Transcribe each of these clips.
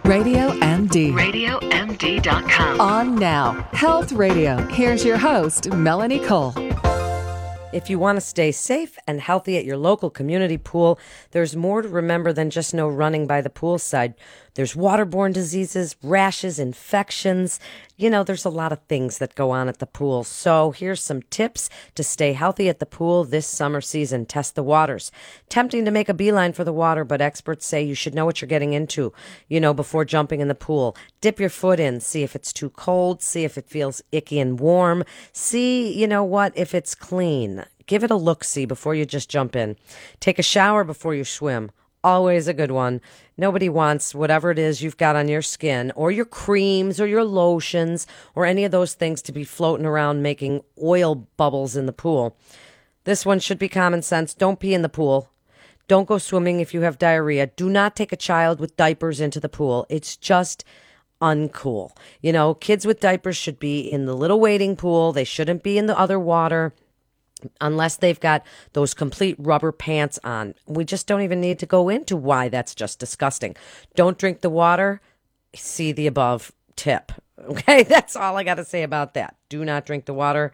RadioMD. RadioMD.com. On now. Health Radio. Here's your host, Melanie Cole. If you want to stay safe and healthy at your local community pool, there's more to remember than just no running by the poolside. There's waterborne diseases, rashes, infections. You know, there's a lot of things that go on at the pool. So here's some tips to stay healthy at the pool this summer season. Test the waters. Tempting to make a beeline for the water, but experts say you should know what you're getting into, before jumping in the pool. Dip your foot in. See if it's too cold. See if it feels icky and warm. See, if it's clean. Give it a look-see before you just jump in. Take a shower before you swim. Always a good one. Nobody wants whatever it is you've got on your skin or your creams or your lotions or any of those things to be floating around making oil bubbles in the pool. This one should be common sense. Don't pee in the pool. Don't go swimming if you have diarrhea. Do not take a child with diapers into the pool. It's just uncool. Kids with diapers should be in the little wading pool. They shouldn't be in the other water. Unless they've got those complete rubber pants on. We just don't even need to go into why that's just disgusting. Don't drink the water. See the above tip. Okay, that's all I got to say about that. Do not drink the water.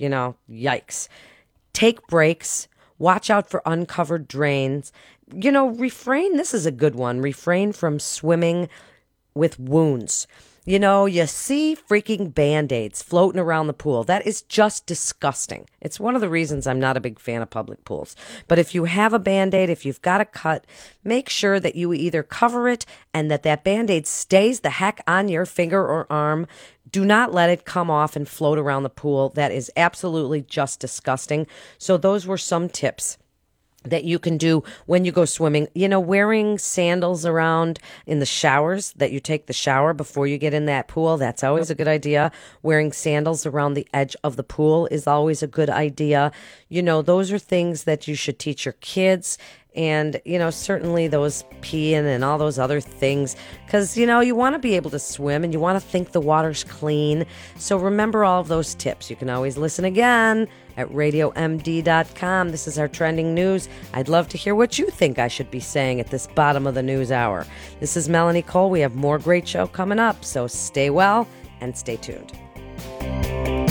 Yikes. Take breaks. Watch out for uncovered drains. Refrain. This is a good one. Refrain from swimming with wounds. You see freaking Band-Aids floating around the pool. That is just disgusting. It's one of the reasons I'm not a big fan of public pools. But if you have a Band-Aid, if you've got a cut, make sure that you either cover it and that Band-Aid stays the heck on your finger or arm. Do not let it come off and float around the pool. That is absolutely just disgusting. So those were some tips that you can do when you go swimming. Wearing sandals around in the showers, that you take the shower before you get in that pool. That's always a good idea. Wearing sandals around the edge of the pool is always a good idea. Those are things that you should teach your kids. And, certainly those peeing and all those other things, because, you want to be able to swim and you want to think the water's clean. So remember all of those tips. You can always listen again at RadioMD.com. This is our trending news. I'd love to hear what you think I should be saying at this bottom of the news hour. This is Melanie Cole. We have more great show coming up, so stay well and stay tuned.